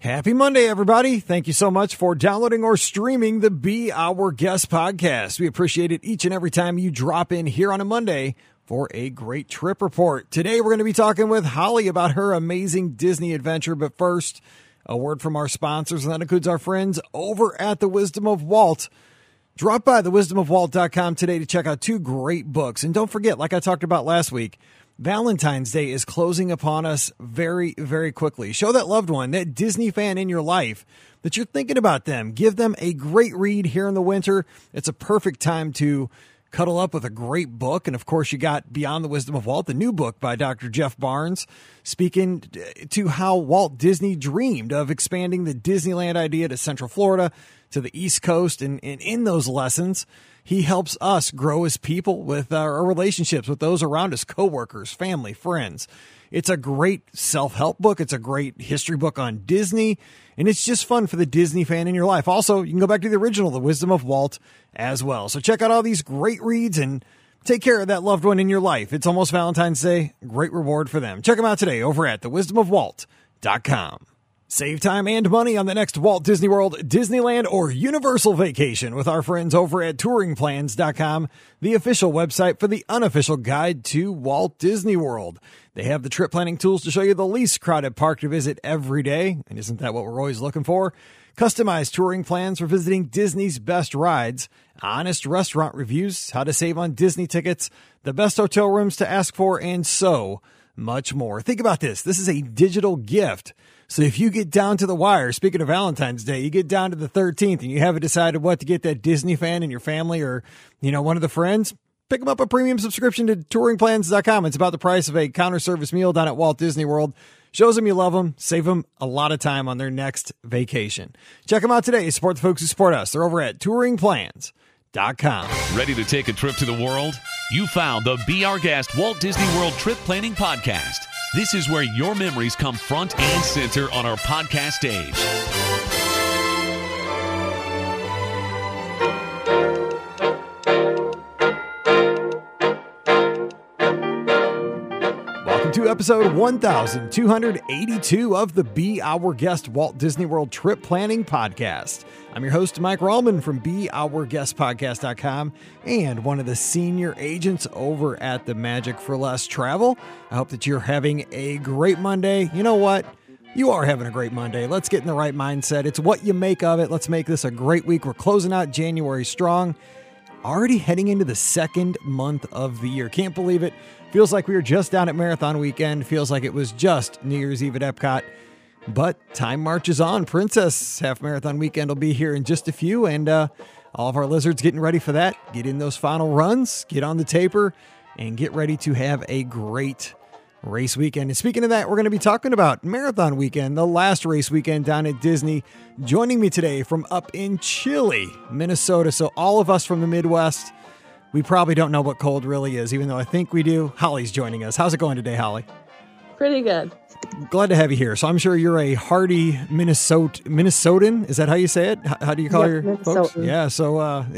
Happy Monday, everybody. Thank you so much for downloading or streaming the Be Our Guest podcast. We appreciate it each and every time you drop in here on a Monday for a great trip report. Today, we're going to be talking with Holly about her amazing Disney adventure. But first, a word from our sponsors, and that includes our friends over at The Wisdom of Walt. Drop by thewisdomofwalt.com today to check out two great books. And don't forget, like I talked about last week, Valentine's Day is closing upon us very, very quickly. Show that loved one, that Disney fan in your life, that you're thinking about them. Give them a great read here in the winter. It's a perfect time to cuddle up with a great book. And of course, you got Beyond the Wisdom of Walt, the new book by Dr. Jeff Barnes, speaking to how Walt Disney dreamed of expanding the Disneyland idea to Central Florida, to the East Coast. And in those lessons, he helps us grow as people with our relationships with those around us, coworkers, family, friends. It's a great self-help book. It's a great history book on Disney, and it's just fun for the Disney fan in your life. Also, you can go back to the original, The Wisdom of Walt, as well. So check out all these great reads and take care of that loved one in your life. It's almost Valentine's Day. Great reward for them. Check them out today over at thewisdomofwalt.com. Save time and money on the next Walt Disney World, Disneyland, or Universal vacation with our friends over at touringplans.com, the official website for the unofficial guide to Walt Disney World. They have the trip planning tools to show you the least crowded park to visit every day. And isn't that what we're always looking for? Customized touring plans for visiting Disney's best rides, honest restaurant reviews, how to save on Disney tickets, the best hotel rooms to ask for, and so much more. Think about this. This is a digital gift. So if you get down to the wire, speaking of Valentine's Day, you get down to the 13th and you haven't decided what to get that Disney fan in your family or, one of the friends, pick them up a premium subscription to touringplans.com. It's about the price of a counter service meal down at Walt Disney World. Shows them you love them. Save them a lot of time on their next vacation. Check them out today. Support the folks who support us. They're over at touringplans.com. Ready to take a trip to the world? You found the Be Our Guest Walt Disney World Trip Planning Podcast. This is where your memories come front and center on our podcast stage. Welcome to episode 1282 of the Be Our Guest Walt Disney World Trip Planning Podcast. I'm your host, Mike Rallman from BeOurGuestPodcast.com and one of the senior agents over at the Magic for Less Travel. I hope that you're having a great Monday. You know what? You are having a great Monday. Let's get in the right mindset. It's what you make of it. Let's make this a great week. We're closing out January strong. Already heading into the second month of the year. Can't believe it. Feels like we were just down at Marathon Weekend. Feels like it was just New Year's Eve at Epcot. But time marches on. Princess Half Marathon Weekend will be here in just a few. And all of our lizards getting ready for that. Get in those final runs. Get on the taper. And get ready to have a great race weekend. And speaking of that, we're going to be talking about Marathon Weekend, the last race weekend down at Disney. Joining me today from up in chilly Minnesota. So all of us from the Midwest, we probably don't know what cold really is, even though I think we do. Holly's joining us. How's it going today, Holly? Pretty good. Glad to have you here. So I'm sure you're a hardy Minnesotan. Is that how you say it? How do you call your folks? Yeah. So,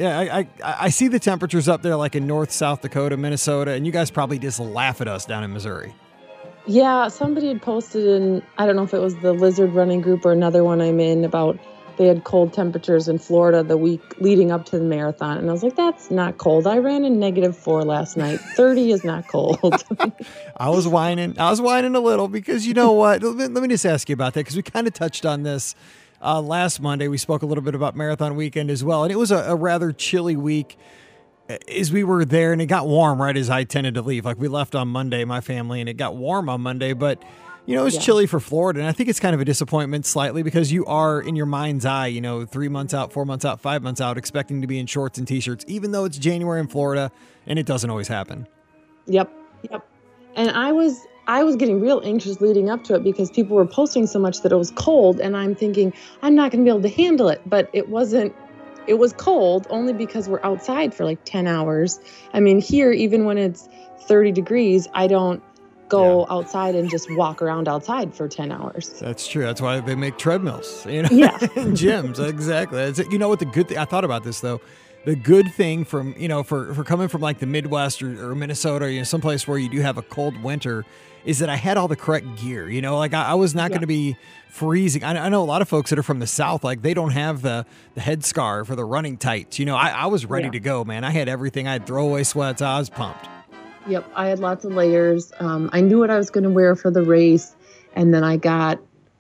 I see the temperatures up there like in North, South Dakota, Minnesota, and you guys probably just laugh at us down in Missouri. Yeah. Somebody had posted in, I don't know if it was the Lizard Running Group or another one I'm in, about they had cold temperatures in Florida the week leading up to the marathon. And I was like, that's not cold. I ran in -4 last night. 30 is not cold. I was whining a little because you know what? Let me just ask you about that because we kind of touched on this last Monday. We spoke a little bit about Marathon Weekend as well. And it was a rather chilly week as we were there, and it got warm right as I tended to leave. Like we left on Monday, my family, and it got warm on Monday, but it was chilly for Florida, and I think it's kind of a disappointment slightly because you are, in your mind's eye, 3 months out, 4 months out, 5 months out, expecting to be in shorts and T-shirts, even though it's January in Florida, and it doesn't always happen. Yep. And I was getting real anxious leading up to it because people were posting so much that it was cold, and I'm thinking, I'm not going to be able to handle it, but it wasn't. It was cold only because we're outside for like 10 hours. I mean, here, even when it's 30 degrees, I don't go outside and just walk around outside for 10 hours. That's true. That's why they make treadmills, Yeah. in gyms. Exactly. That's it. You know what the good thing, I thought about this though. the good thing from, for coming from like the Midwest or Minnesota, someplace where you do have a cold winter, is that I had all the correct gear. Like I was not going to be freezing. I know a lot of folks that are from the South, like they don't have the headscarf or the running tights. I was ready to go, man. I had everything. I had throwaway sweats. I was pumped. Yep, I had lots of layers. I knew what I was going to wear for the race, and then I got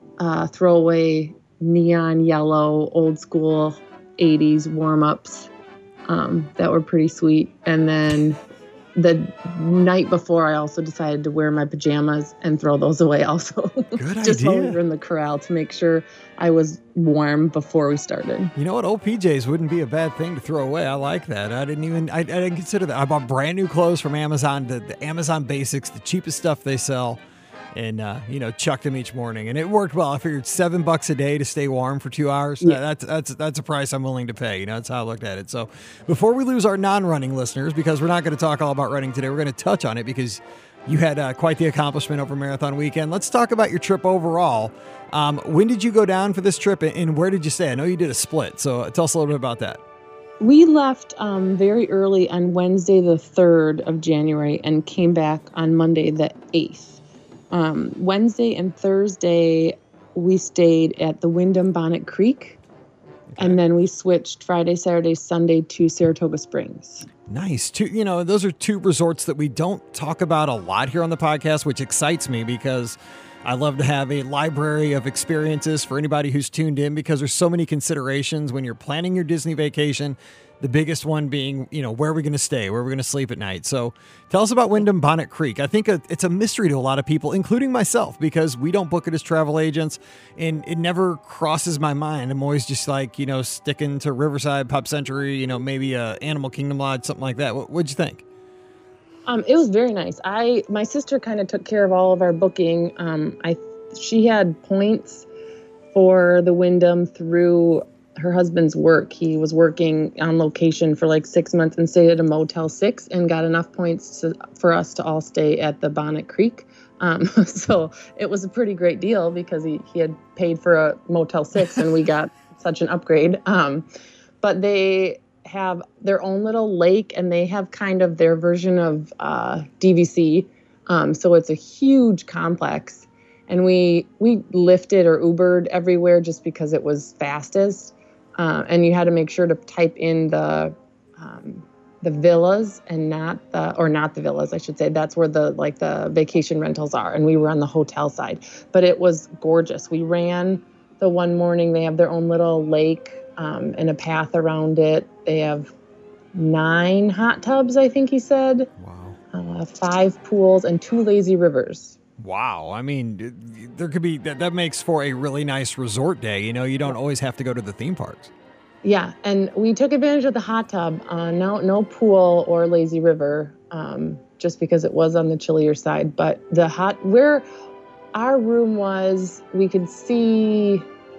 throwaway neon yellow, old school 80s warm-ups that were pretty sweet. And then the night before, I also decided to wear my pajamas and throw those away also. Good Just idea. while we were in the corral to make sure I was warm before we started. You know what? Old PJs wouldn't be a bad thing to throw away. I like that. I didn't consider that. I bought brand new clothes from Amazon, the Amazon Basics, the cheapest stuff they sell. And, chucked them each morning. And it worked well. I figured $7 a day to stay warm for 2 hours. Yeah. That's a price I'm willing to pay. That's how I looked at it. So before we lose our non-running listeners, because we're not going to talk all about running today, we're going to touch on it because you had quite the accomplishment over Marathon Weekend. Let's talk about your trip overall. When did you go down for this trip and where did you stay? I know you did a split. So tell us a little bit about that. We left very early on Wednesday, the 3rd of January, and came back on Monday, the 8th. Wednesday and Thursday, we stayed at the Wyndham Bonnet Creek, and then we switched Friday, Saturday, Sunday to Saratoga Springs. Nice. Those are two resorts that we don't talk about a lot here on the podcast, which excites me because I love to have a library of experiences for anybody who's tuned in because there's so many considerations when you're planning your Disney vacation. The biggest one being, where are we going to stay? Where are we going to sleep at night? So tell us about Wyndham Bonnet Creek. I think it's a mystery to a lot of people, including myself, because we don't book it as travel agents and it never crosses my mind. I'm always just like, sticking to Riverside, Pop Century, maybe a Animal Kingdom Lodge, something like that. What'd you think? It was very nice. My sister kind of took care of all of our booking. She had points for the Wyndham through her husband's work. He was working on location for like 6 months and stayed at a Motel 6 and got enough points for us to all stay at the Bonnet Creek. So it was a pretty great deal because he had paid for a Motel 6 and we got such an upgrade. But they have their own little lake and they have kind of their version of DVC. So it's a huge complex. And we lifted or Ubered everywhere just because it was fastest. And you had to make sure to type in the villas and not the villas, I should say. That's where the vacation rentals are. And we were on the hotel side, but it was gorgeous. We ran the one morning. They have their own little lake and a path around it. They have 9 hot tubs, I think he said. Wow. 5 pools and 2 lazy rivers. Wow. I mean, there could be that makes for a really nice resort day. You don't always have to go to the theme parks. Yeah. And we took advantage of the hot tub. No pool or lazy river, just because it was on the chillier side. But where our room was, we could see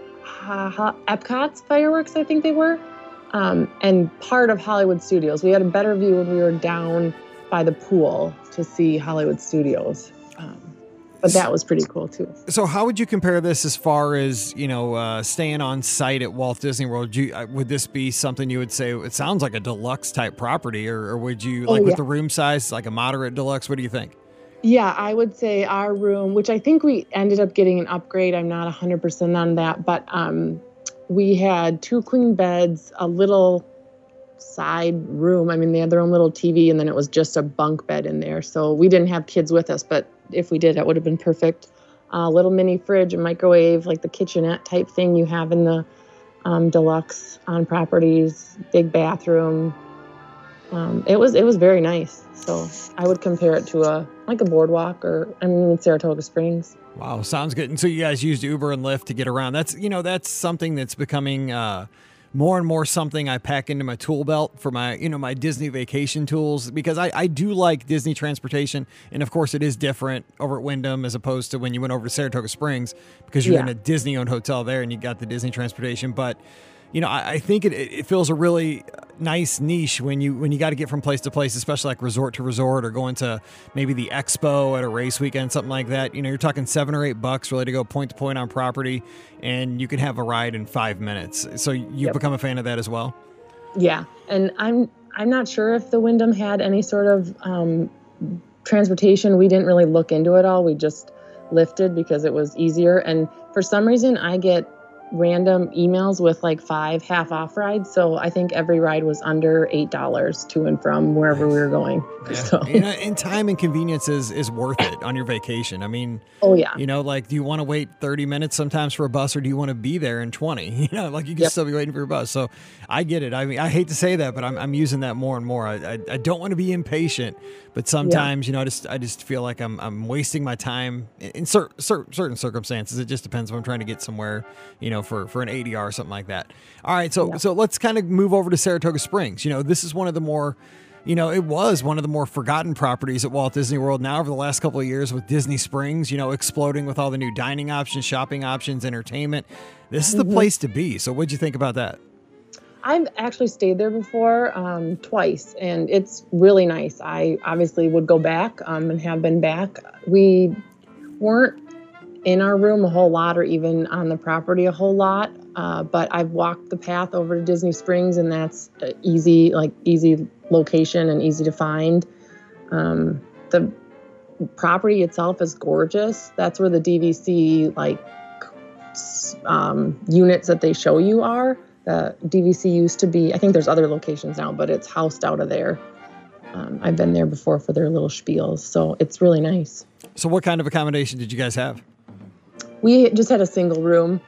Epcot's fireworks, I think they were, and part of Hollywood Studios. We had a better view when we were down by the pool to see Hollywood Studios. But that was pretty cool, too. So how would you compare this as far as, staying on site at Walt Disney World? Would this be something you would say, it sounds like a deluxe type property, or would you, with the room size, like a moderate deluxe? What do you think? Yeah, I would say our room, which I think we ended up getting an upgrade. I'm not 100% on that. But we had 2 queen beds, a little side room. I mean, they had their own little TV, and then it was just a bunk bed in there. So we didn't have kids with us, but if we did, it would have been perfect. A little mini fridge and microwave, like the kitchenette type thing you have in the deluxe on properties, big bathroom. It was very nice. So I would compare it to a boardwalk Saratoga Springs. Wow, sounds good. And so you guys used Uber and Lyft to get around. That's something that's becoming more and more something I pack into my tool belt for my, my Disney vacation tools, because I do like Disney transportation. And of course it is different over at Wyndham as opposed to when you went over to Saratoga Springs, because you're in a Disney owned hotel there and you got the Disney transportation. But I think it fills a really nice niche when you got to get from place to place, especially like resort to resort or going to maybe the expo at a race weekend, something like that. You're talking $7 or $8 really to go point to point on property, and you can have a ride in 5 minutes. So you become a fan of that as well? Yeah. And I'm not sure if the Wyndham had any sort of transportation. We didn't really look into it all. We just lifted because it was easier. And for some reason, I get random emails with like 5 half off rides. So I think every ride was under $8 to and from wherever we were going. Yeah. So. And time and convenience is worth it on your vacation. I mean, oh yeah. Like, do you want to wait 30 minutes sometimes for a bus, or do you want to be there in 20? Like you can still be waiting for your bus. So I get it. I mean, I hate to say that, but I'm using that more and more. I don't want to be impatient, but sometimes, I just feel like I'm wasting my time in certain circumstances. It just depends if I'm trying to get somewhere, for an ADR or something like that. All right. So let's kind of move over to Saratoga Springs. This is one of the more, it was one of the more forgotten properties at Walt Disney World. Now, over the last couple of years with Disney Springs, exploding with all the new dining options, shopping options, entertainment, this is the place to be. So what'd you think about that? I've actually stayed there before, twice, and it's really nice. I obviously would go back, and have been back. We weren't in our room a whole lot, or even on the property a whole lot. But I've walked the path over to Disney Springs, and that's easy location and easy to find. The property itself is gorgeous. That's where the DVC units that they show you are. The DVC used to be, I think there's other locations now, but it's housed out of there. I've been there before for their little spiels, so it's really nice. So what kind of accommodation did you guys have? We just had a single room.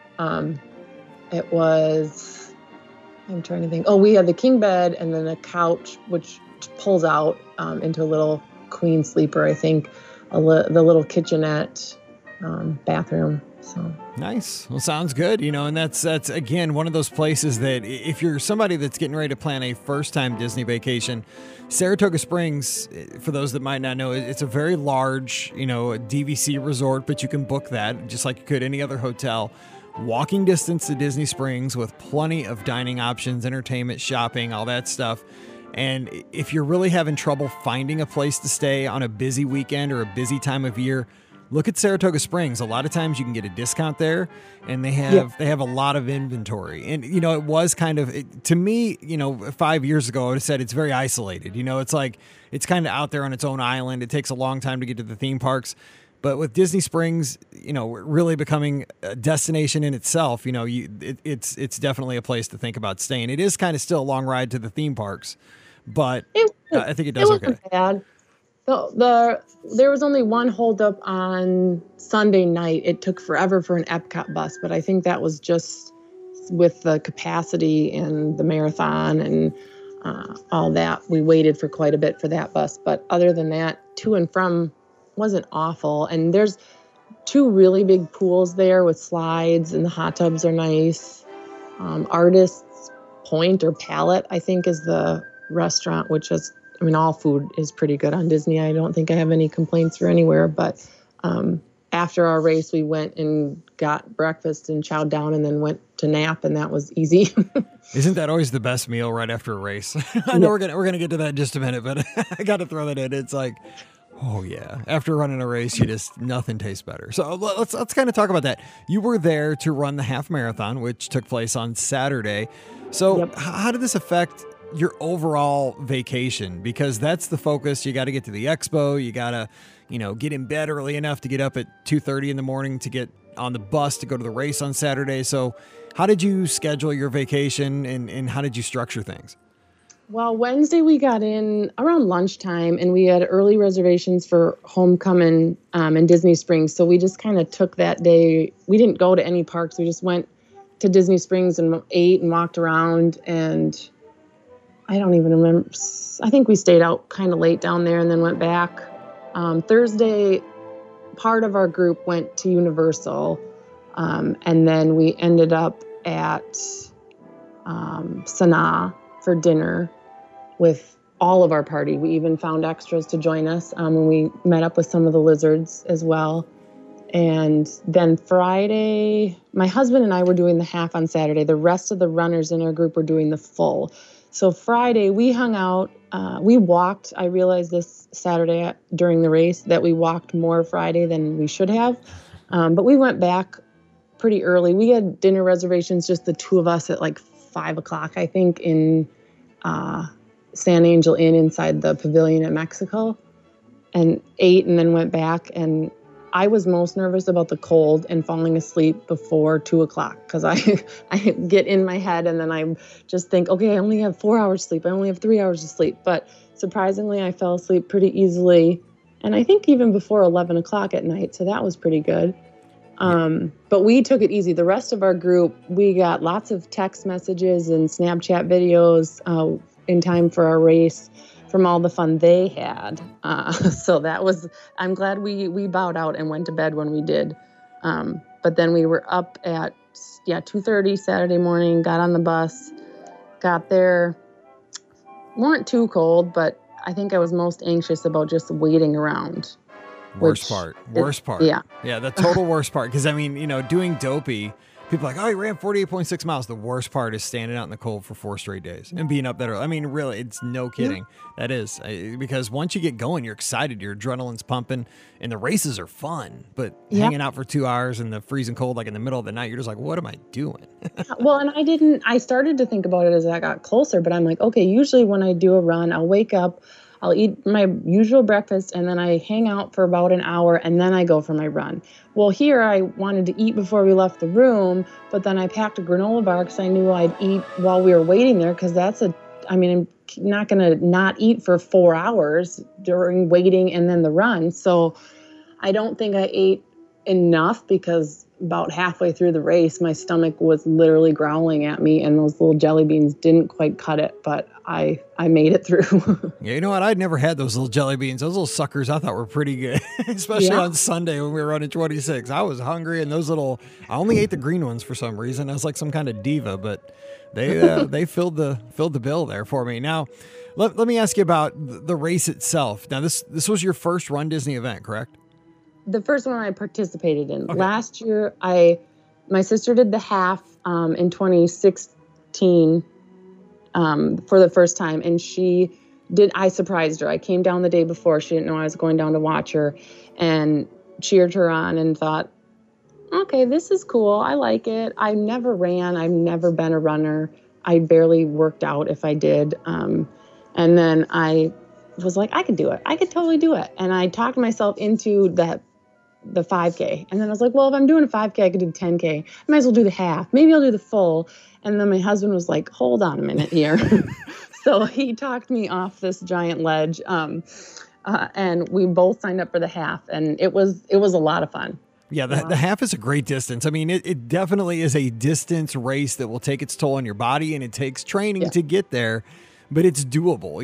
It was, I'm trying to think. Oh, we had the king bed and then a couch, which pulls out into a little queen sleeper, I think, the little kitchenette, bathroom. So nice. Well, sounds good. And that's again one of those places that if you're somebody that's getting ready to plan a first-time Disney vacation, Saratoga Springs, for those that might not know, it's a very large, a DVC resort, but you can book that just like you could any other hotel. Walking distance to Disney Springs with plenty of dining options, entertainment, shopping, all that stuff. And if you're really having trouble finding a place to stay on a busy weekend or a busy time of year, look at Saratoga Springs. A lot of times you can get a discount there, and they have a lot of inventory. And, it was kind of, to me, 5 years ago, I would have said it's very isolated. It's like, it's kind of out there on its own island. It takes a long time to get to the theme parks. But with Disney Springs, really becoming a destination in itself, it's definitely a place to think about staying. It is kind of still a long ride to the theme parks, but I think it does okay. Bad. There was only one holdup on Sunday night. It took forever for an Epcot bus, but I think that was just with the capacity and the marathon and all that. We waited for quite a bit for that bus, but other than that, to and from wasn't awful. And there's 2 really big pools there with slides, and the hot tubs are nice. Artist's Point or Palette, I think, is the restaurant, which is, all food is pretty good on Disney. I don't think I have any complaints for anywhere, but after our race, we went and got breakfast and chowed down and then went to nap, and that was easy. Isn't that always the best meal right after a race? I know we're gonna get to that in just a minute, but I got to throw that in. It's like, oh yeah, after running a race, nothing tastes better. So let's kind of talk about that. You were there to run the half marathon, which took place on Saturday. So how did this affect your overall vacation? Because that's the focus. You got to get to the expo. You got to, get in bed early enough to get up at 2:30 in the morning to get on the bus to go to the race on Saturday. So how did you schedule your vacation, and how did you structure things? Well, Wednesday we got in around lunchtime, and we had early reservations for Homecoming in Disney Springs. So we just kind of took that day. We didn't go to any parks. We just went to Disney Springs and ate and walked around, and I don't even remember. I think we stayed out kind of late down there and then went back. Thursday, part of our group went to Universal, and then we ended up at Sanaa for dinner with all of our party. We even found extras to join us, and we met up with some of the lizards as well. And then Friday, my husband and I were doing the half on Saturday. The rest of the runners in our group were doing the full. So Friday, we hung out. We walked. I realized this Saturday during the race that we walked more Friday than we should have. But we went back pretty early. We had dinner reservations, just the 2 of us, at like 5 o'clock, I think, in San Angel Inn inside the pavilion in Mexico and ate and then went back. And I was most nervous about the cold and falling asleep before 2:00 because I get in my head and then I just think, okay, I only have 4 hours sleep. I only have 3 hours of sleep. But surprisingly, I fell asleep pretty easily. And I think even before 11 o'clock at night. So that was pretty good. But we took it easy. The rest of our group, we got lots of text messages and Snapchat videos in time for our race from all the fun they had. So that was, I'm glad we bowed out and went to bed when we did. But then we were up at 2:30 Saturday morning, got on the bus, got there, weren't too cold, but I think I was most anxious about just waiting around. Worst part. Yeah. Yeah, the total worst part. Because, I mean, doing Dopey, people are like, oh, he ran 48.6 miles. The worst part is standing out in the cold for 4 straight days and being up that early. I mean, really, it's no kidding. Yeah. That is. Because once you get going, you're excited. Your adrenaline's pumping, and the races are fun. But hanging out for 2 hours in the freezing cold, like in the middle of the night, you're just like, what am I doing? Well, and I started to think about it as I got closer, but I'm like, okay, usually when I do a run, I'll wake up, I'll eat my usual breakfast, and then I hang out for about an hour, and then I go for my run. Well, here I wanted to eat before we left the room, but then I packed a granola bar because I knew I'd eat while we were waiting there because I'm not going to not eat for 4 hours during waiting and then the run. So I don't think I ate enough because about halfway through the race, my stomach was literally growling at me and those little jelly beans didn't quite cut it, but I made it through. Yeah, you know what? I'd never had those little jelly beans. Those little suckers I thought were pretty good, especially on Sunday when we were running 26. I was hungry and I only ate the green ones for some reason. I was like some kind of diva, but they filled the bill there for me. Now, let me ask you about the race itself. Now, this was your first Run Disney event, correct? The first one I participated in. Okay. Last year, my sister did the half in 2016 for the first time, and I surprised her. I came down the day before. She didn't know I was going down to watch her and cheered her on and thought, okay, this is cool. I like it. I never ran. I've never been a runner. I barely worked out if I did. And then I was like, I could do it. I could totally do it. And I talked myself into the 5K. And then I was like, well, if I'm doing a 5K, I could do the 10K. I might as well do the half. Maybe I'll do the full. And then my husband was like, hold on a minute here. So he talked me off this giant ledge. And we both signed up for the half. And it was a lot of fun. Yeah, the half is a great distance. I mean, it definitely is a distance race that will take its toll on your body, and it takes training to get there, but it's doable.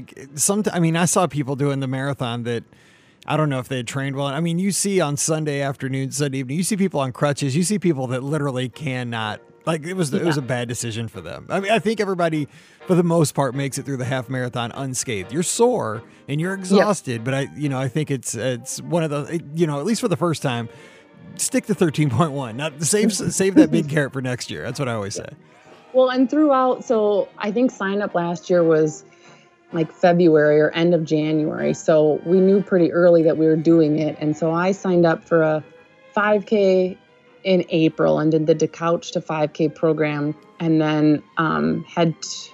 I saw people doing the marathon that I don't know if they had trained well. I mean, you see on Sunday afternoon, Sunday evening, you see people on crutches. You see people that literally cannot. Like it was a bad decision for them. I mean, I think everybody, for the most part, makes it through the half marathon unscathed. You're sore and you're exhausted, but I think it's one of the, at least for the first time, stick to 13.1. Not save that big carrot for next year. That's what I always say. Well, and throughout, so I think sign up last year was like February or end of January. So we knew pretty early that we were doing it. And so I signed up for a 5K in April and did the DeCouch to 5K program, and then had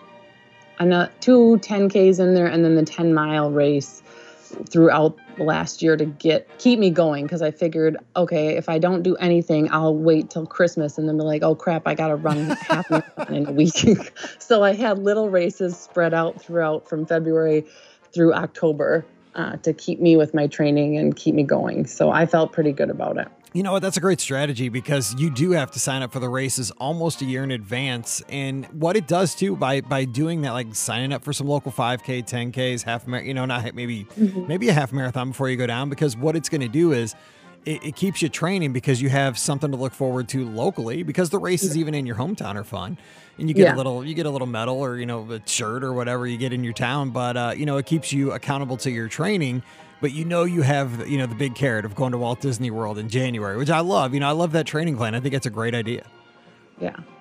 2 10Ks in there and then the 10-mile race throughout the last year to keep me going, because I figured, okay, if I don't do anything, I'll wait till Christmas and then be like, oh crap, I gotta run half marathon in a week. So I had little races spread out throughout from February through October to keep me with my training and keep me going. So I felt pretty good about it. You know what? That's a great strategy, because you do have to sign up for the races almost a year in advance. And what it does too, by doing that, like signing up for some local 5K, 10Ks, half, maybe a half marathon before you go down, because what it's going to do is it keeps you training, because you have something to look forward to locally, because the races even in your hometown are fun, and you get a little medal or, a shirt or whatever you get in your town. But, it keeps you accountable to your training. But you have, the big carrot of going to Walt Disney World in January, which I love. I love that training plan. I think it's a great idea. Yeah.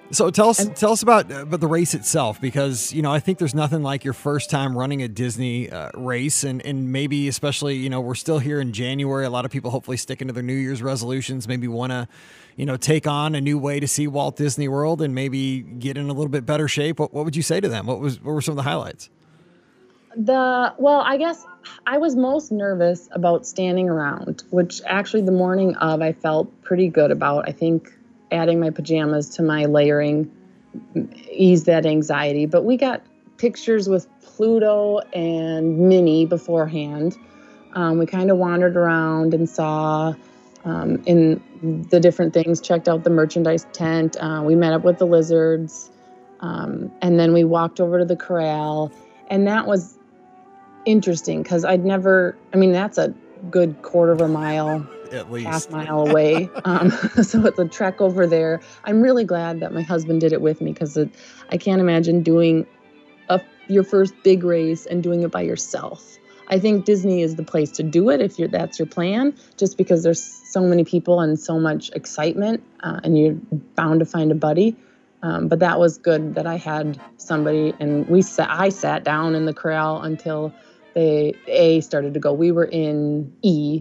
So tell us about the race itself, because, I think there's nothing like your first time running a Disney race, and maybe especially, we're still here in January. A lot of people hopefully sticking to their New Year's resolutions, maybe want to, take on a new way to see Walt Disney World and maybe get in a little bit better shape. What would you say to them? What were some of the highlights? Well, I guess I was most nervous about standing around, which actually the morning of I felt pretty good about. I think adding my pajamas to my layering eased that anxiety. But we got pictures with Pluto and Minnie beforehand. We kind of wandered around and saw in the different things, checked out the merchandise tent. We met up with the lizards. And then we walked over to the corral. And that was interesting because that's a good quarter of a mile, at least half mile away. So it's a trek over there. I'm really glad that my husband did it with me because I can't imagine doing your first big race and doing it by yourself. I think Disney is the place to do it if that's your plan, just because there's so many people and so much excitement, and you're bound to find a buddy. But that was good that I had somebody, and I sat down in the corral until A started to go. We were in E,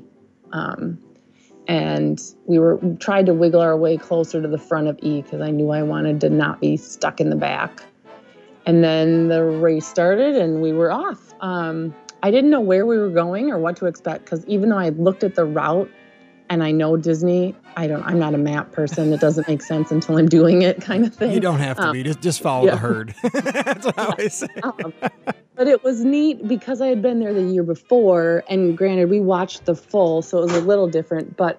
and we tried to wiggle our way closer to the front of E because I knew I wanted to not be stuck in the back. And then the race started and we were off. I didn't know where we were going or what to expect because even though I looked at the route and I know Disney, I'm not a map person. It doesn't make sense until I'm doing it, kind of thing. You don't have to be. Just follow the herd. That's what I always say. But it was neat because I had been there the year before, and granted, we watched the full, so it was a little different. But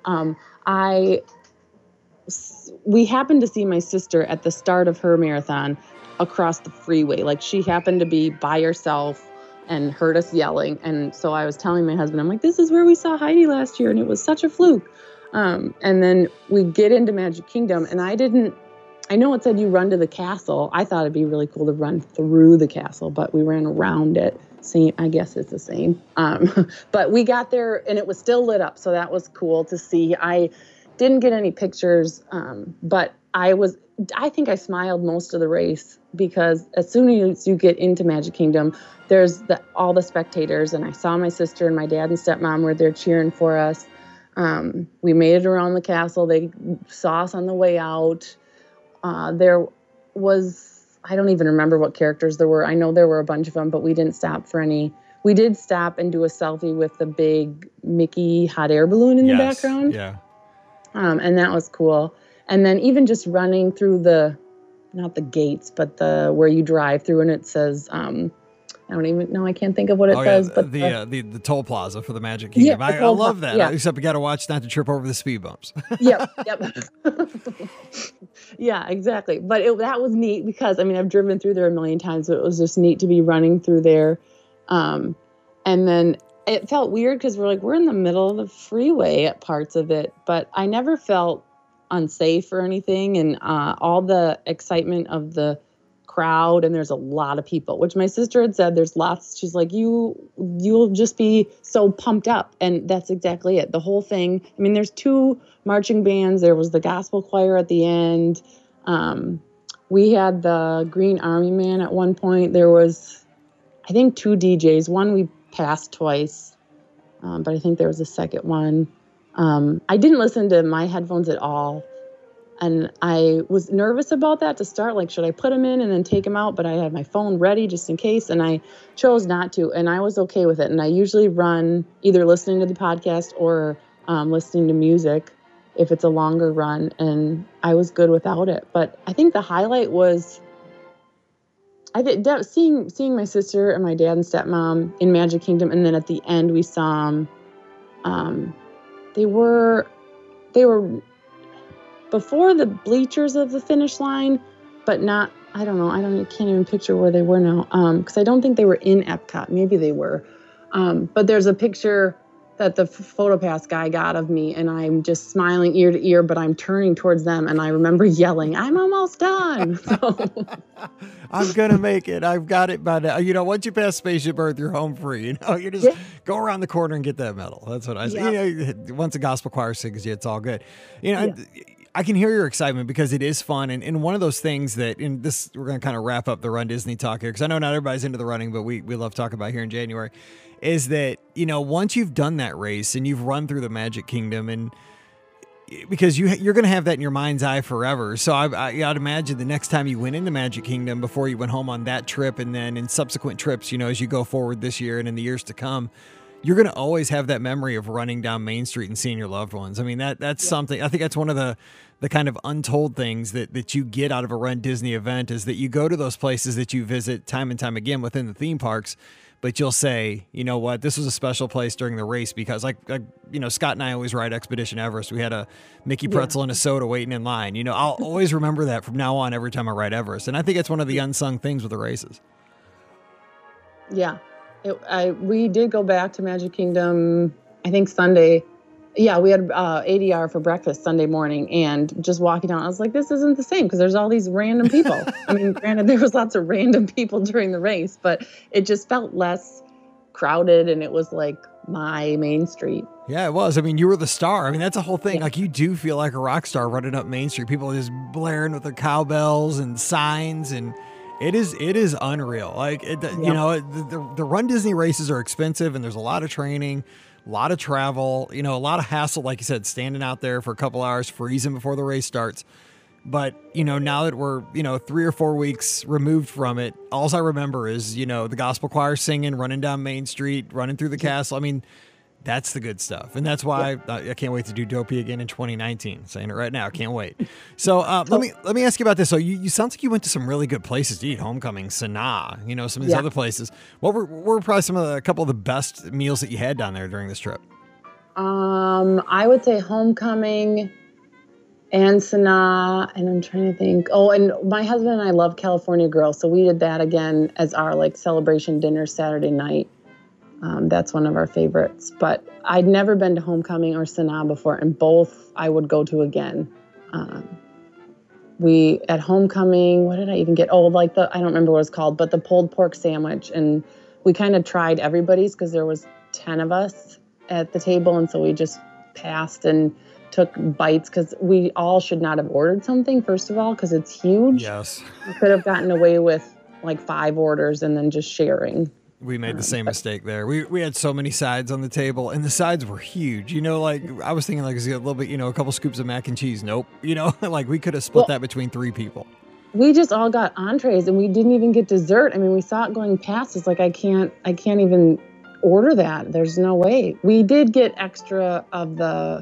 we happened to see my sister at the start of her marathon across the freeway. Like, she happened to be by herself and heard us yelling. And so I was telling my husband, I'm like, this is where we saw Heidi last year, and it was such a fluke. And then we get into Magic Kingdom, and I know it said you run to the castle. I thought it'd be really cool to run through the castle, but we ran around it. I guess it's the same. But we got there, and it was still lit up, so that was cool to see. I didn't get any pictures, but I think I smiled most of the race because as soon as you get into Magic Kingdom, there's all the spectators, and I saw my sister and my dad and stepmom were there cheering for us. We made it around the castle. They saw us on the way out. There was, I don't even remember what characters there were. I know there were a bunch of them, but we didn't stop for any. We did stop and do a selfie with the big Mickey hot air balloon in the background. Yeah. And that was cool. And then even just running through not the gates, but where you drive through, and it says, I don't even know. I can't think of what it says. But the toll plaza for the Magic Kingdom. I love that. Yeah. Except you got to watch not to trip over the speed bumps. Yep. Yeah, exactly. But that was neat because, I've driven through there a million times, but it was just neat to be running through there. And then it felt weird because we're in the middle of the freeway at parts of it, but I never felt unsafe or anything. And all the excitement of the crowd, and there's a lot of people, which my sister had said there's lots. She's like, you'll just be so pumped up. And that's exactly it. The whole thing. There's 2 marching bands. There was the gospel choir at the end. We had the Green Army Man at one point. There was, I think, 2 DJs. One we passed twice, but I think there was a second one. I didn't listen to my headphones at all. And I was nervous about that to start. Like, should I put them in and then take them out? But I had my phone ready just in case, and I chose not to. And I was okay with it. And I usually run either listening to the podcast or listening to music if it's a longer run. And I was good without it. But I think the highlight was seeing my sister and my dad and stepmom in Magic Kingdom. And then at the end, we saw them. They were before the bleachers of the finish line, but not, I don't know. I can't even picture where they were now. Cause I don't think they were in Epcot. Maybe they were. But there's a picture that the PhotoPass guy got of me, and I'm just smiling ear to ear, but I'm turning towards them. And I remember yelling, I'm almost done. So. I'm going to make it. I've got it by now. Once you pass Spaceship Earth, you're home free. You just go around the corner and get that medal. That's what I say. Once a gospel choir sings you, it's all good. I can hear your excitement because it is fun. And one of those things that in this, we're going to kind of wrap up the Run Disney talk here, because I know not everybody's into the running, but we love talking about here in January, is that, once you've done that race and you've run through the Magic Kingdom, and because you're going to have that in your mind's eye forever. So I'd imagine the next time you went into Magic Kingdom before you went home on that trip, and then in subsequent trips, as you go forward this year and in the years to come, you're going to always have that memory of running down Main Street and seeing your loved ones. I mean, that's something, I think that's one of the kind of untold things that you get out of a Run Disney event, is that you go to those places that you visit time and time again within the theme parks, but you'll say, you know what, this was a special place during the race because like Scott and I always ride Expedition Everest. We had a Mickey pretzel and a soda waiting in line. I'll always remember that from now on every time I ride Everest. And I think it's one of the unsung things with the races. Yeah. We did go back to Magic Kingdom, I think Sunday. Yeah, we had ADR for breakfast Sunday morning, and just walking down, I was like, this isn't the same because there's all these random people. I mean, granted, there was lots of random people during the race, but it just felt less crowded, and it was like my Main Street. Yeah, it was. I mean, you were the star. I mean, that's a whole thing. Yeah. Like, you do feel like a rock star running up Main Street. People are just blaring with their cowbells and signs, and it is unreal. Like, the Run Disney races are expensive, and there's a lot of training, a lot of travel, a lot of hassle, like you said, standing out there for a couple hours, freezing before the race starts. But, now that we're, 3 or 4 weeks removed from it, all I remember is, the gospel choir singing, running down Main Street, running through the castle. I mean, that's the good stuff. And that's why I can't wait to do Dopey again in 2019. Saying it right now. Can't wait. So let me ask you about this. So you sounds like you went to some really good places to eat. Homecoming, Sanaa, some of these other places. What were probably a couple of the best meals that you had down there during this trip? I would say Homecoming and Sanaa, and I'm trying to think. Oh, and my husband and I love California Grill, so we did that again as our celebration dinner Saturday night. That's one of our favorites, but I'd never been to Homecoming or Sanaa before, and both I would go to again. We at Homecoming, what did I even get? Oh, I don't remember what it's called, but the pulled pork sandwich, and we kind of tried everybody's because there was 10 of us at the table, and so we just passed and took bites because we all should not have ordered something, first of all, because it's huge. Yes. We could have gotten away with 5 orders and then just sharing. We made the same mistake there. We had so many sides on the table, and the sides were huge. I was thinking a little bit, a couple scoops of mac and cheese. Nope. We could have split that between 3 people. We just all got entrees, and we didn't even get dessert. I mean, we saw it going past. It's like I can't even order that. There's no way. We did get extra of the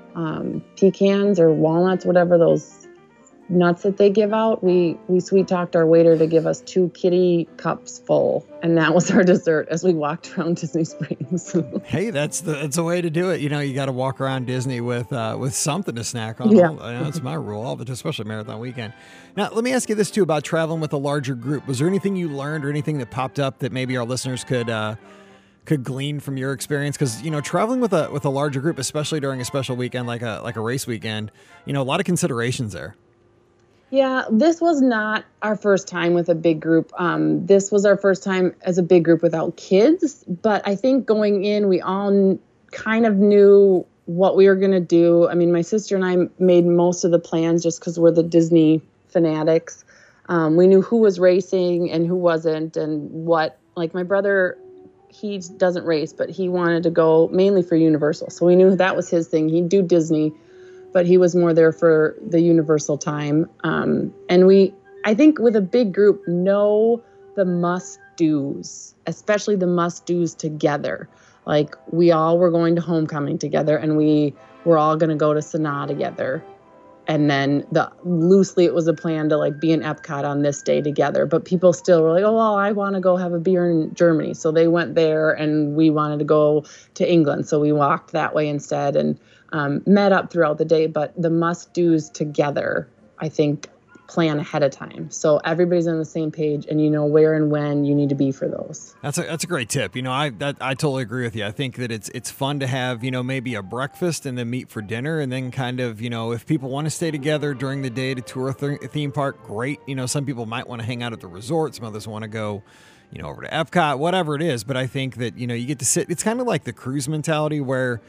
pecans or walnuts, whatever those nuts that they give out. We sweet talked our waiter to give us 2 kitty cups full, and that was our dessert as we walked around Disney Springs. Hey, that's the way to do it. You got to walk around Disney with something to snack on. Yeah. That's my rule, especially Marathon Weekend. Now, let me ask you this too about traveling with a larger group. Was there anything you learned or anything that popped up that maybe our listeners could glean from your experience? Because traveling with a larger group, especially during a special weekend like a race weekend, a lot of considerations there. Yeah, this was not our first time with a big group. This was our first time as a big group without kids. But I think going in, we all kind of knew what we were going to do. I mean, my sister and I made most of the plans just because we're the Disney fanatics. We knew who was racing and who wasn't, and what. Like my brother, he doesn't race, but he wanted to go mainly for Universal. So we knew that was his thing. He'd do Disney, but he was more there for the Universal time. And I think with a big group, know the must-dos, especially the must-dos together. Like, we all were going to Homecoming together, and we were all going to go to Sanaa together. And then loosely it was a plan to be in Epcot on this day together. But people still were like, oh, well, I want to go have a beer in Germany. So they went there, and we wanted to go to England. So we walked that way instead, and met up throughout the day. But the must-dos together, I think, plan ahead of time. So everybody's on the same page, and you know where and when you need to be for those. That's a great tip. I totally agree with you. I think that it's fun to have, maybe a breakfast and then meet for dinner, and then kind of, if people want to stay together during the day to tour a theme park, great. Some people might want to hang out at the resort. Some others want to go, over to Epcot, whatever it is. But I think that, you get to sit. It's kind of like the cruise mentality where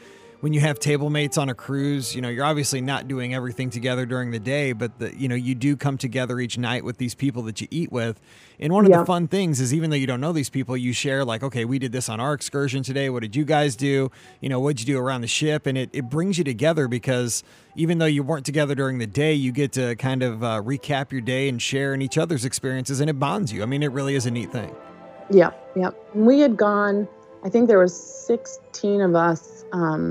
when you have table mates on a cruise, you're obviously not doing everything together during the day, but you do come together each night with these people that you eat with. And one of the fun things is, even though you don't know these people, you share like, okay, we did this on our excursion today. What did you guys do? What'd you do around the ship? And it brings you together, because even though you weren't together during the day, you get to kind of recap your day and share in each other's experiences, and it bonds you. I mean, it really is a neat thing. Yep. We had gone, I think there was 16 of us,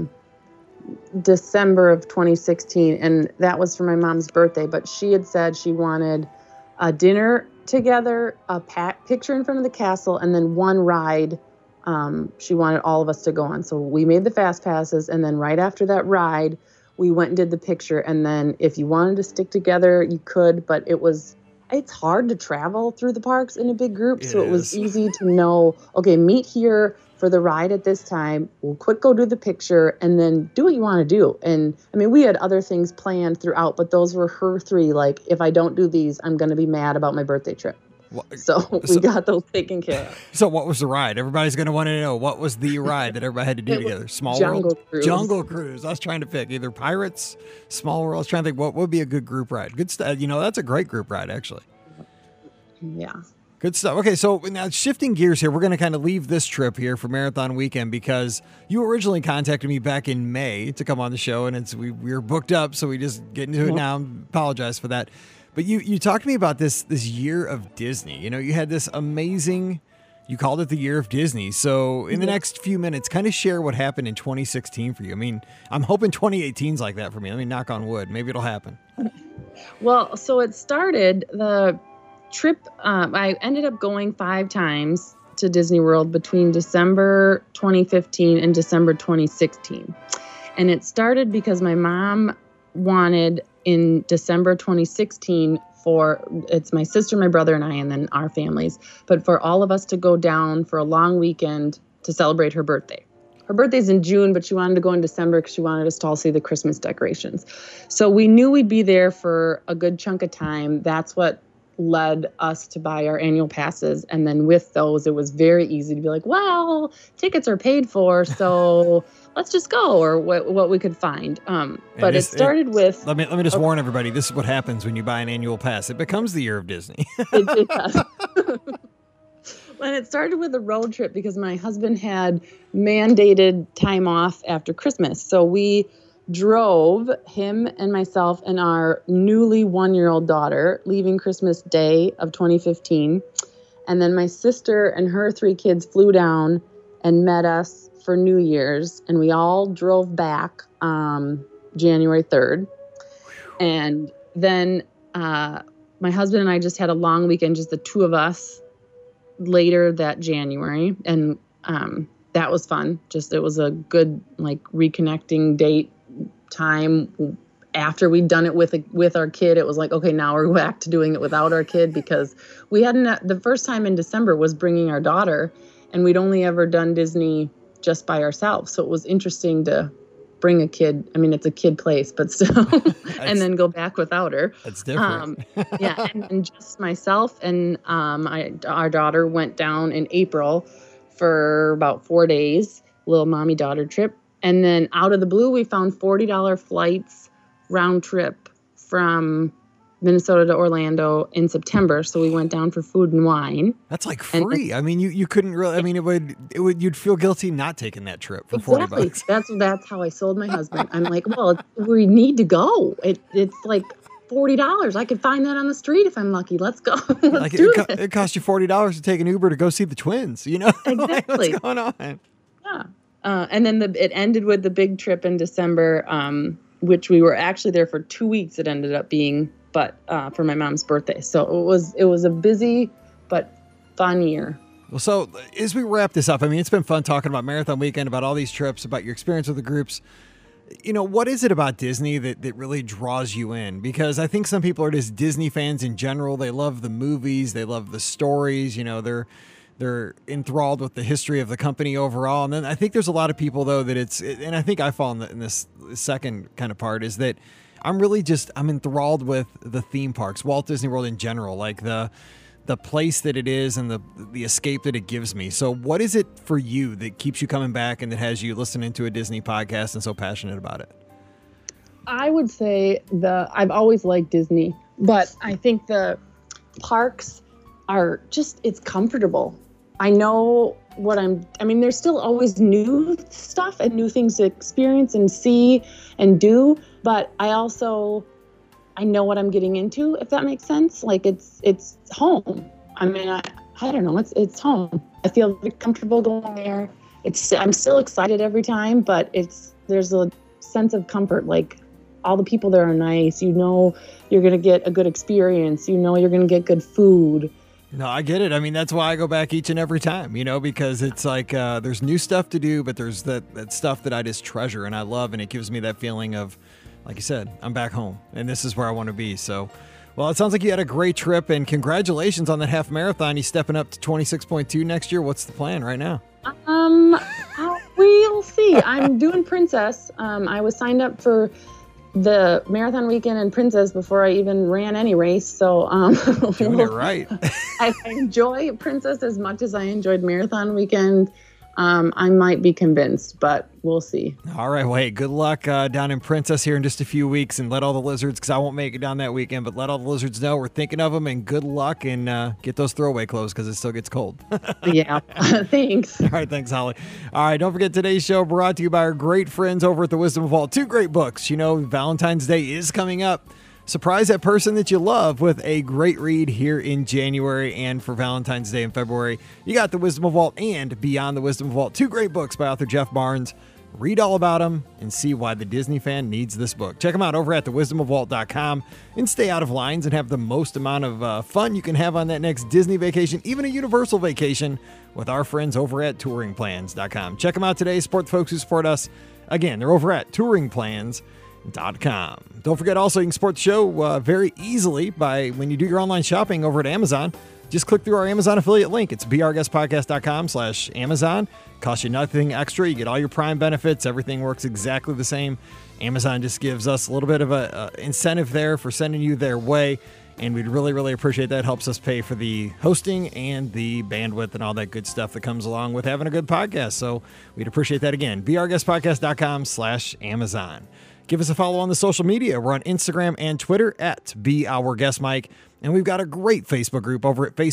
December of 2016, and that was for my mom's birthday. But she had said she wanted a dinner together, a picture in front of the castle, and then one ride she wanted all of us to go on. So we made the fast passes, and then right after that ride, we went and did the picture. And then if you wanted to stick together, you could, but it's hard to travel through the parks in a big group. So it was easy to know, okay, meet here for the ride at this time. We'll quick go do the picture and then do what you want to do. And I mean, we had other things planned throughout, but those were her three. Like, if I don't do these, I'm going to be mad about my birthday trip. So we got those taken care of. So what was the ride? Everybody's going to want to know, what was the ride that everybody had to do together? Small World? Cruise. Jungle Cruise. I was trying to pick either Pirates, Small World. I was trying to think what would be a good group ride. Good stuff. That's a great group ride, actually. Yeah. Good stuff. Okay, so now shifting gears here, we're going to kind of leave this trip here for Marathon Weekend, because you originally contacted me back in May to come on the show, and we were booked up, so we just get into it now. Apologize for that. But you talked to me about this year of Disney. You had this amazing, you called it the year of Disney. So in the next few minutes, kind of share what happened in 2016 for you. I mean, I'm hoping 2018's like that for me. Let me knock on wood. Maybe it'll happen. Well, so it started, the trip, I ended up going 5 times to Disney World between December 2015 and December 2016. And it started because my mom wanted, in December 2016, it's my sister, my brother, and I, and then our families, but for all of us to go down for a long weekend to celebrate her birthday. Her birthday's in June, but she wanted to go in December because she wanted us to all see the Christmas decorations. So we knew we'd be there for a good chunk of time. That's what led us to buy our annual passes. And then with those, it was very easy to be like, well, tickets are paid for, so let's just go, or what we could find. But it started with... Let me just warn everybody, this is what happens when you buy an annual pass. It becomes the year of Disney. It does. And it started with a road trip because my husband had mandated time off after Christmas. So we drove, him and myself and our newly 1-year-old daughter, leaving Christmas Day of 2015. And then my sister and her 3 kids flew down and met us for New Year's. And we all drove back January 3rd. And then my husband and I just had a long weekend, just the 2 of us, later that January. And that was fun. It was a good, reconnecting date time. After we'd done it with our kid, it was like, okay, now we're back to doing it without our kid, because we hadn't, the first time in December was bringing our daughter, and we'd only ever done Disney just by ourselves. So it was interesting to bring a kid. I mean, it's a kid place, but still, and then go back without her. That's different. Yeah. And just myself and our daughter went down in April for about 4 days, little mommy daughter trip. And then out of the blue, we found $40 flights round trip from Minnesota to Orlando in September. So we went down for food and wine. That's like free. I mean, you couldn't really, I mean, it would, you'd feel guilty not taking that trip for $40. That's how I sold my husband. I'm like, well, we need to go. It's like $40. I could find that on the street if I'm lucky. Let's go. Let's do it. It cost you $40 to take an Uber to go see the twins, Exactly. What's going on? Yeah. And then it ended with the big trip in December, which we were actually there for 2 weeks. It ended up being, but for my mom's birthday. So it was a busy but fun year. Well, so as we wrap this up, I mean, it's been fun talking about Marathon Weekend, about all these trips, about your experience with the groups. What is it about Disney that really draws you in? Because I think some people are just Disney fans in general. They love the movies. They love the stories. They're enthralled with the history of the company overall. And then I think there's a lot of people, though, and I think I fall in this second kind of part, is that I'm enthralled with the theme parks, Walt Disney World in general, like the the place that it is and the escape that it gives me. So what is it for you that keeps you coming back and that has you listening to a Disney podcast and so passionate about it? I would say I've always liked Disney, but I think the parks are just, it's comfortable. I know there's still always new stuff and new things to experience and see and do, but I know what I'm getting into, if that makes sense. Like it's home. I mean, I don't know, it's home. I feel very comfortable going there. I'm still excited every time, but there's a sense of comfort. Like all the people there are nice. You know, you're going to get a good experience. You know, you're going to get good food. No, I get it. I mean, that's why I go back each and every time, you know, because it's like there's new stuff to do, but there's that stuff that I just treasure and I love, and it gives me that feeling of, like you said, I'm back home, and this is where I want to be. So, well, it sounds like you had a great trip, and congratulations on that half marathon. You stepping up to 26.2 next year. What's the plan right now? We'll see. I'm doing Princess. I was signed up for the marathon weekend in Princess before I even ran any race. So doing it right. I enjoy Princess as much as I enjoyed marathon weekend. I might be convinced, but we'll see. All right. Well, hey, good luck down in Princess here in just a few weeks, and let all the lizards, because I won't make it down that weekend, but let all the lizards know we're thinking of them, and good luck, and get those throwaway clothes because it still gets cold. Yeah. Thanks. All right. Thanks, Holly. All right. Don't forget, today's show brought to you by our great friends over at the Wisdom Vault. 2 great books. You know, Valentine's Day is coming up. Surprise that person that you love with a great read here in January, and for Valentine's Day in February, you got The Wisdom Vault and Beyond the Wisdom Vault, 2 great books by author Jeff Barnes. Read all about them and see why the Disney fan needs this book. Check them out over at thewisdomofvault.com and stay out of lines and have the most amount of fun you can have on that next Disney vacation, even a Universal vacation, with our friends over at touringplans.com. Check them out today. Support the folks who support us. Again, they're over at touringplans.com. Don't forget also, you can support the show very easily by when you do your online shopping over at Amazon. Just click through our Amazon affiliate link. It's beourguestpodcast.com/Amazon. Costs you nothing extra. You get all your Prime benefits. Everything works exactly the same. Amazon just gives us a little bit of a incentive there for sending you their way, and we'd really, really appreciate that. It helps us pay for the hosting and the bandwidth and all that good stuff that comes along with having a good podcast. So we'd appreciate that again. beourguestpodcast.com/Amazon. Give us a follow on the social media. We're on Instagram and Twitter at BeOurGuestMike. And we've got a great Facebook group over at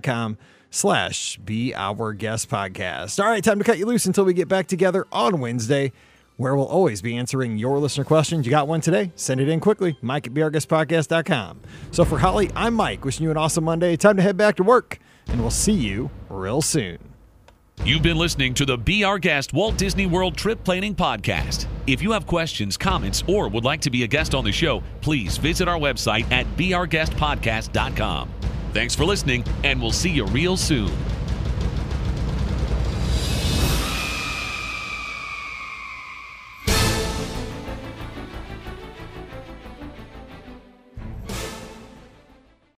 facebook.com/BeOurGuestPodcast. All right, time to cut you loose until we get back together on Wednesday, where we'll always be answering your listener questions. You got one today? Send it in quickly. Mike at BeOurGuestPodcast.com. So for Holly, I'm Mike, wishing you an awesome Monday. Time to head back to work, and we'll see you real soon. You've been listening to the Be Our Guest Walt Disney World Trip Planning Podcast. If you have questions, comments, or would like to be a guest on the show, please visit our website at beourguestpodcast.com. Thanks for listening, and we'll see you real soon.